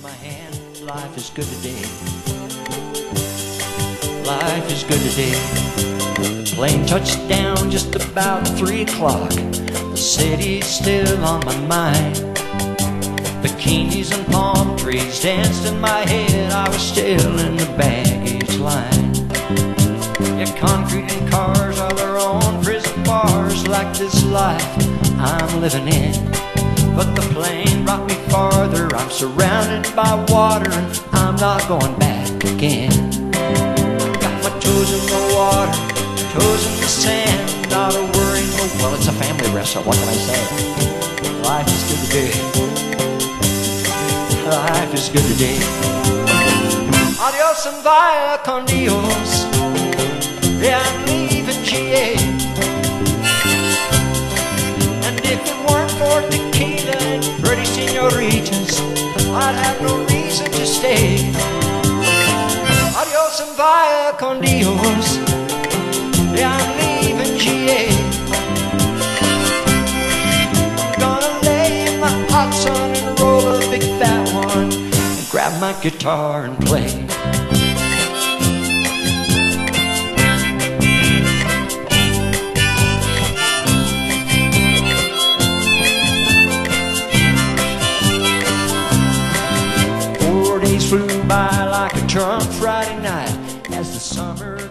my hand. Life is good today. Life is good today. Plane touched down just about 3 o'clock. The city's still on my mind. Bikinis and palm trees danced in my head. I was still in the baggage line. Yeah, concrete and cars are their own prison bars, like this life I'm living in. But the plane brought me farther. I'm surrounded by water and I'm not going back again. Got my toes in the water, toes in the sand, not a worry, no. Well, it's a family restaurant, what can I say? Life is good today. Life is good today. Adios and via con Dios. Yeah, I'm leaving GA. And if it weren't for tequila and pretty senoritas, I'd have no reason to stay. Adios and via con Dios. Yeah, I'm leaving GA. Gonna lay in the hot sun and roll a big fat one and grab my guitar and play. Flew by like a drunk Friday night as the summer